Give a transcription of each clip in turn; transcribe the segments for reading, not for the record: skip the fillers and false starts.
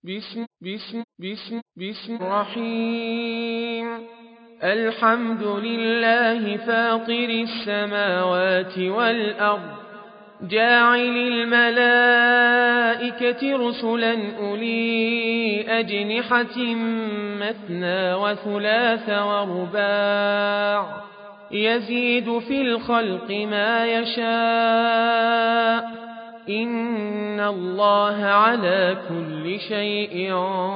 بسم الرحيم. الحمد لله فاطر السماوات والأرض جاعل الملائكة رسلا أولي أجنحة مثنى وثلاث ورباع يزيد في الخلق ما يشاء إن الله على كل شيء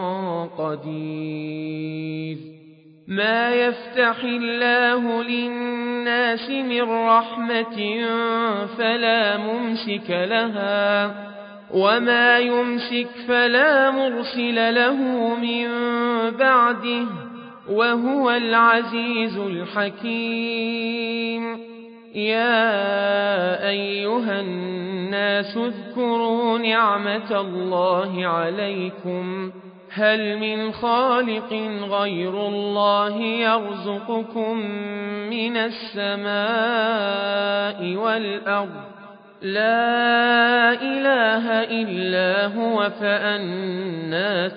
قدير. ما يفتح الله للناس من رحمة فلا ممسك لها وما يمسك فلا مرسل له من بعده وهو العزيز الحكيم. يا أيها الناس اذكروا نعمة الله عليكم هل من خالق غير الله يرزقكم من السماء والأرض لا إله إلا هو فأنى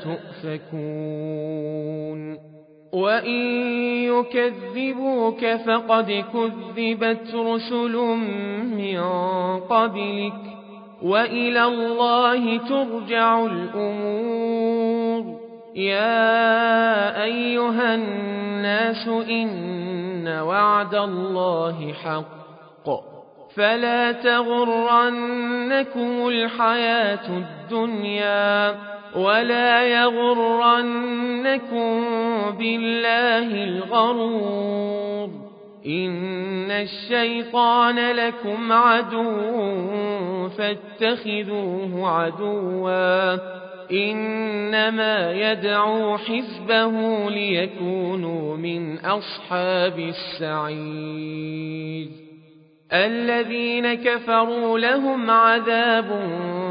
تؤفكون. وإن يكذبوك فقد كذبت رسل من قبلك وإلى الله ترجع الأمور. يا أيها الناس إن وعد الله حق فلا تغرنكم الحياة الدنيا ولا يغرنكم بالله الغرور. إن الشيطان لكم عدو فاتخذوه عدوا إنما يدعو حزبه ليكونوا من أصحاب السعير. الذين كفروا لهم عذاب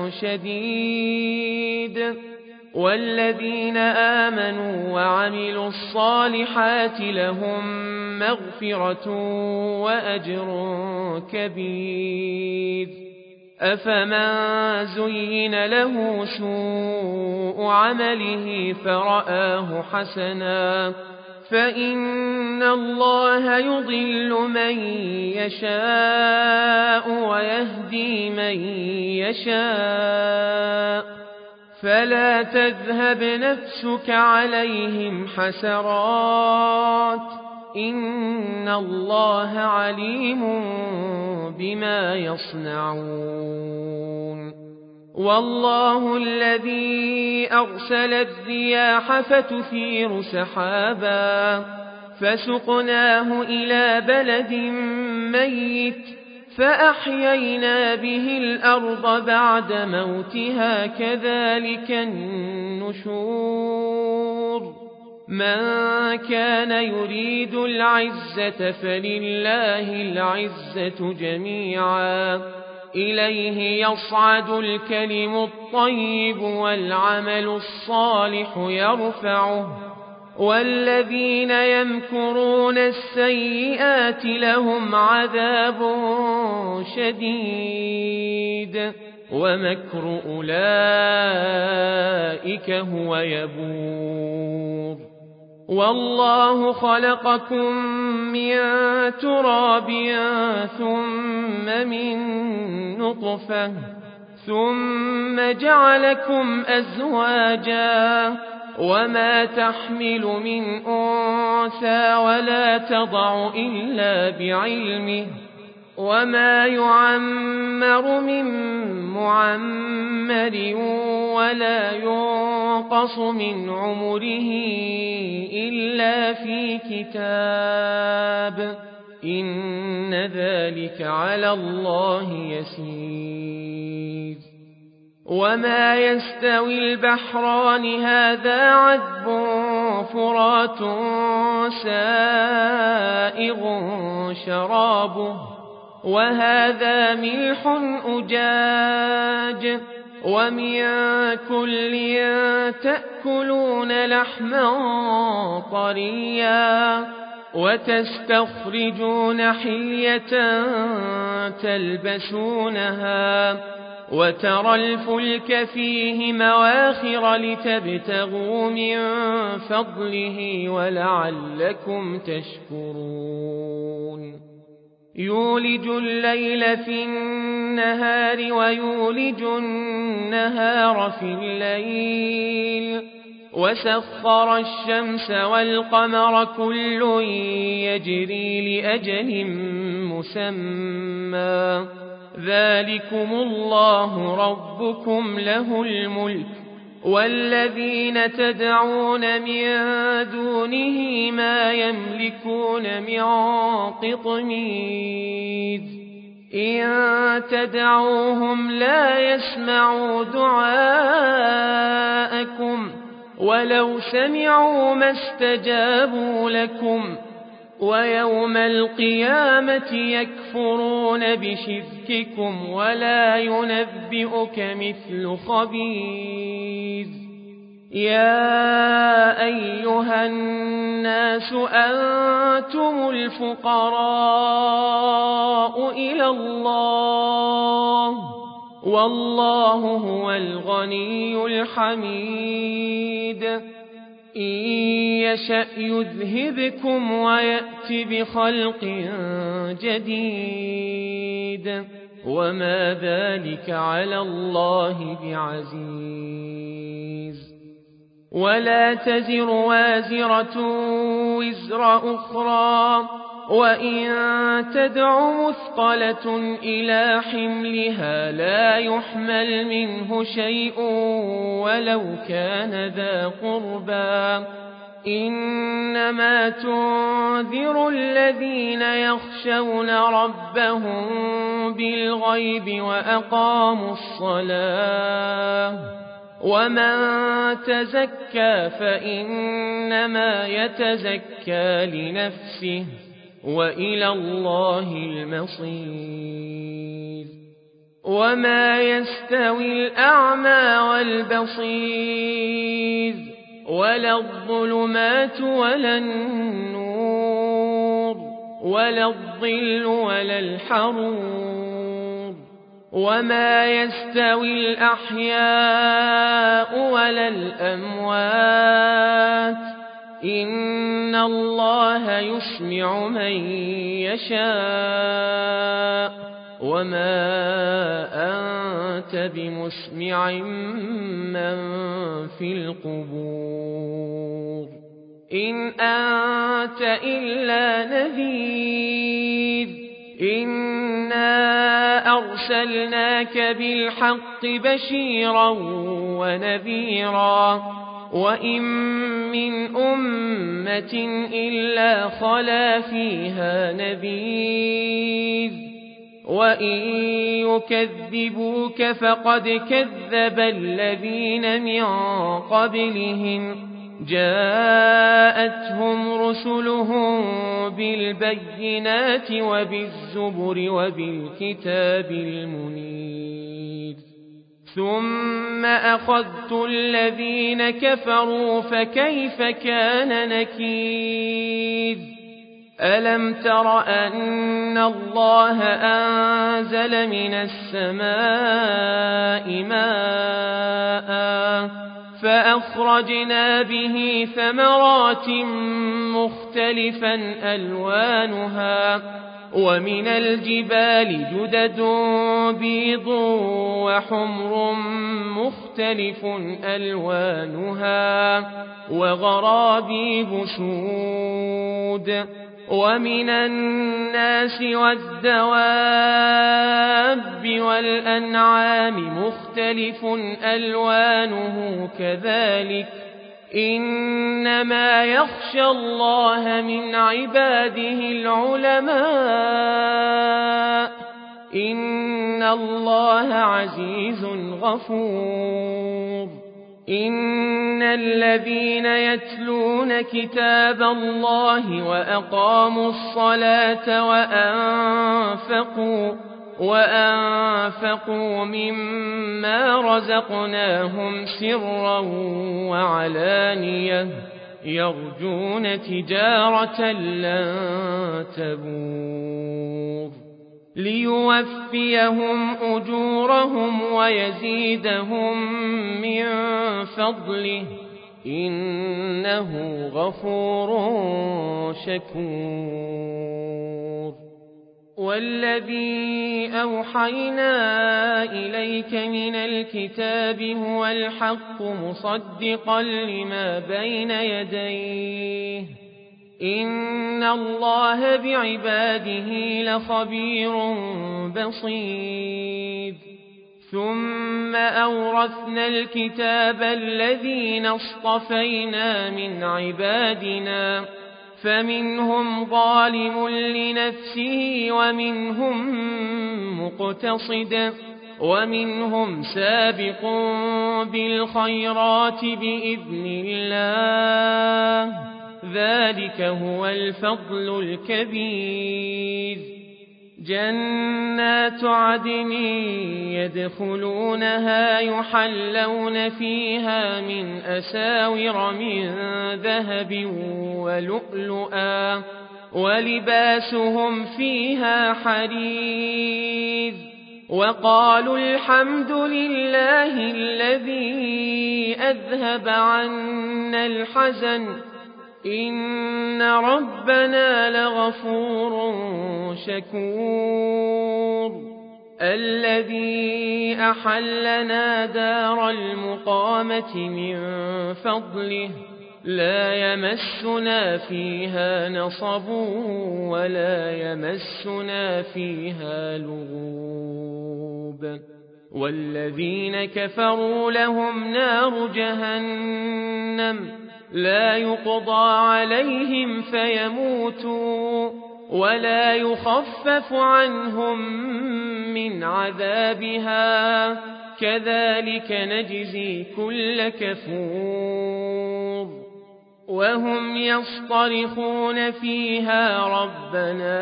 شديد والذين آمنوا وعملوا الصالحات لهم مغفرة وأجر كبير. أفمن زين له سوء عمله فرآه حسنا فإن الله يضل من يشاء ويهدي من يشاء فلا تذهب نفسك عليهم حسرات إن الله عليم بما يصنعون. والله الذي أرسل الرياح فتثير سحابا فسقناه إلى بلد ميت فأحيينا به الأرض بعد موتها كذلك النشور. من كان يريد العزة فلله العزة جميعا إليه يصعد الكلم الطيب والعمل الصالح يرفعه والذين يمكرون السيئات لهم عذاب شديد ومكر أولئك هو يبور. والله خلقكم من تراب ثم من نطفة ثم جعلكم أزواجا وما تحمل من أنثى ولا تضع إلا بعلمه وما يعمر من معمر ولا ينقص من عمره إلا في كتاب إن ذلك على الله يسير. وما يستوي البحران هذا عذب فرات سائغ شرابه وهذا ملح أجاج ومن كل تأكلون لحما طريا وتستخرجون حلية تلبسونها وترى الفلك فيه مواخر لتبتغوا من فضله ولعلكم تشكرون يولج الليل في النهار ويولج النهار في الليل وسخر الشمس والقمر كل يجري لأجل مسمى ذلكم الله ربكم له الملك والذين تدعون من دونه ما يملكون من قطمير إن تدعوهم لا يسمعوا دعاءكم ولو سمعوا ما استجابوا لكم ويوم القيامة يكفرون بشرككم ولا ينبئك مثل خبير يا أيها الناس أنتم الفقراء إلى الله والله هو الغني الحميد إن يشأ يذهبكم ويأت بخلق جديد وما ذلك على الله بعزيز ولا تزر وازرة وزر أخرى وإن تدع مثقلة إلى حملها لا يحمل منه شيء ولو كان ذا قربى إنما تنذر الذين يخشون ربهم بالغيب وأقاموا الصلاة ومن تزكى فإنما يتزكى لنفسه وإلى الله المصير وما يستوي الأعمى والبصير ولا الظلمات ولا النور ولا الظل ولا الحرور وما يستوي الأحياء ولا الأموات إن الله يسمع من يشاء وما أنت بمسمع من في القبور إن أنت إلا نذير إنا أرسلناك بالحق بشيرا ونذيرا وإن من أمة إلا خلا فيها نذير وإن يكذبوك فقد كذب الذين من قبلهم جاءتهم رسلهم بالبينات وبالزبر وبالكتاب المنير ثم أخذت الذين كفروا فكيف كان نكير ألم تر أن الله أنزل من السماء ماء فأخرجنا به ثمرات مختلفا ألوانها ومن الجبال جدد بيض وحمر مختلف ألوانها وغرابيب سود ومن الناس والدواب والأنعام مختلف ألوانه كذلك إنما يخشى الله من عباده العلماء إن الله عزيز غفور إن الذين يتلون كتاب الله وأقاموا الصلاة وأنفقوا مما رزقناهم سرا وعلانية يرجون تجارة لن تبور ليوفيهم أجورهم ويزيدهم من فضله إنه غفور شكور. والذي أوحينا إليك من الكتاب هو الحق مصدقا لما بين يديه إن الله بعباده لخبير بصير. ثم أورثنا الكتاب الذين اصطفينا من عبادنا فمنهم ظالم لنفسه ومنهم مقتصد ومنهم سابق بالخيرات بإذن الله ذلك هو الفضل الكبير. جنات عدن يدخلونها يحلون فيها من أساور من ذهب ولؤلؤا ولباسهم فيها حرير. وقالوا الحمد لله الذي أذهب عنا الحزن إن ربنا لغفور شكور. الذي أحلنا دار المقامة من فضله لا يمسنا فيها نصب ولا يمسنا فيها لغوب. والذين كفروا لهم نار جهنم لا يقضى عليهم فيموتوا ولا يخفف عنهم من عذابها كذلك نجزي كل كفور. وهم يصطرخون فيها ربنا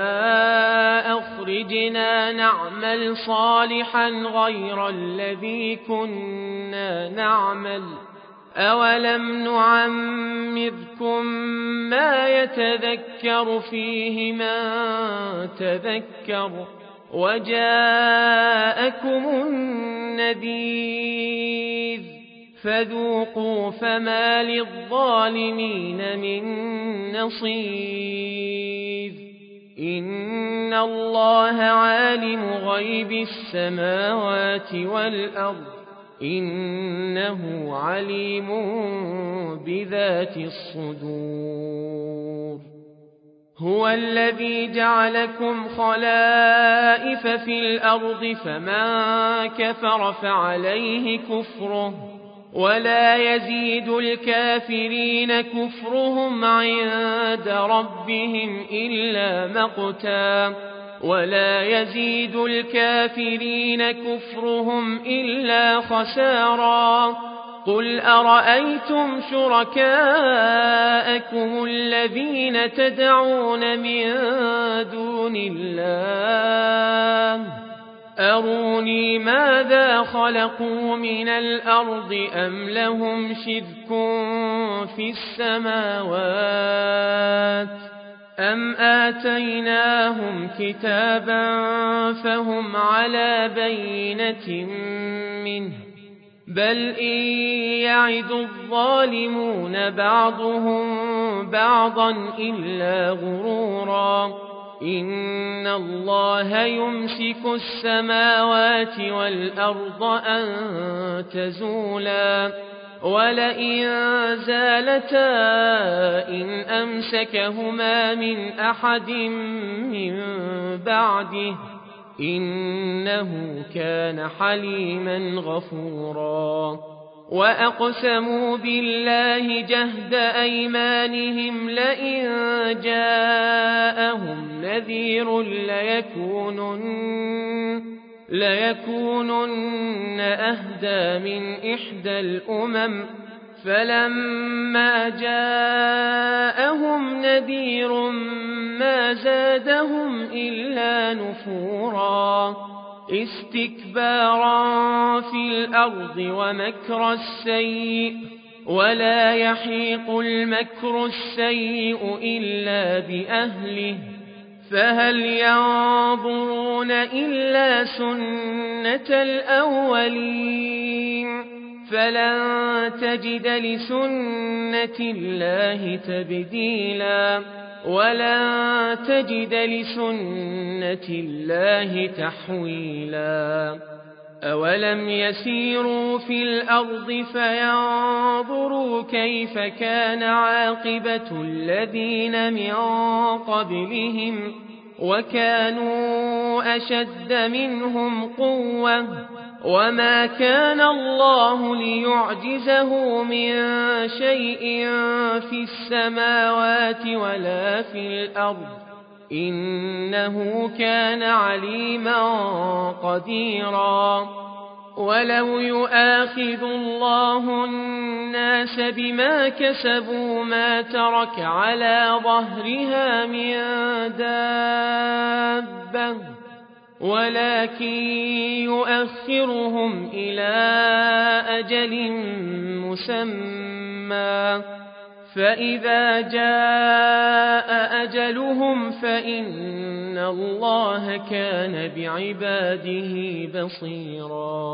أخرجنا نعمل صالحا غير الذي كنا نعمل أولم نعمركم ما يتذكر فيه من تذكر وجاءكم النذير فذوقوا فما للظالمين من نصير. إن الله عالم غيب السماوات والأرض إنه عليم بذات الصدور. هو الذي جعلكم خلائف في الأرض فمن كفر فعليه كفره ولا يزيد الكافرين كفرهم عند ربهم إلا مقتا ولا يزيد الكافرين كفرهم إلا خسارا. قل أرأيتم شركاءكم الذين تدعون من دون الله أروني ماذا خلقوا من الأرض أم لهم شرك في السماوات أم آتيناهم كتابا فهم على بينة منه بل إن يعد الظالمون بعضهم بعضا إلا غرورا. إن الله يمسك السماوات والأرض أن تزولا ولئن زالتا إن أمسكهما من أحد من بعده إنه كان حليما غفورا. وأقسموا بالله جهد أيمانهم لئن جاءهم نذير ليكونن أهدى من إحدى الأمم فلما جاءهم نذير ما زادهم إلا نفورا استكبارا في الأرض ومكر السيء ولا يحيق المكر السيء إلا بأهله فهل ينظرون إلا سنة الأولين فلن تجد لسنة الله تبديلا ولن تجد لسنة الله تحويلا أولم يسيروا في الأرض فينظروا كيف كان عاقبة الذين من قبلهم وكانوا أشد منهم قوة وما كان الله ليعجزه من شيء في السماوات ولا في الأرض إنه كان عليما قديرا ولو يؤاخذ الله الناس بما كسبوا ما ترك على ظهرها من دابة ولكن يؤخرهم إلى أجل مسمى فإذا جاء أجلهم فإن الله كان بعباده بصيرا